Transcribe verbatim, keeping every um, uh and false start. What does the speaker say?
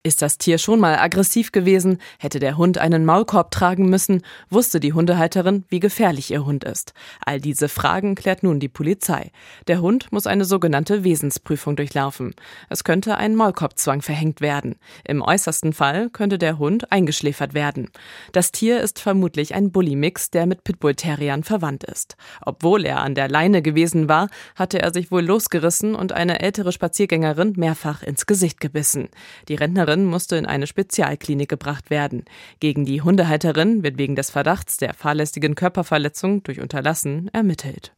Ist das Tier schon mal aggressiv gewesen? Hätte der Hund einen Maulkorb tragen müssen? Wusste die Hundehalterin, wie gefährlich ihr Hund ist? All diese Fragen klärt nun die Polizei. Der Hund muss eine sogenannte Wesensprüfung durchlaufen. Es könnte ein Maulkorbzwang verhängt werden. Im äußersten Fall könnte der Hund eingeschläfert werden. Das Tier ist vermutlich ein Bully-Mix, der mit Pitbull-Terriern verwandt ist. Obwohl er an der Leine gewesen war, hatte er sich wohl losgerissen und eine ältere Spaziergängerin mehrfach ins Gesicht gebissen. Die Rentnerin musste in eine Spezialklinik gebracht werden. Gegen die Hundehalterin wird wegen des Verdachts der fahrlässigen Körperverletzung durch Unterlassen ermittelt.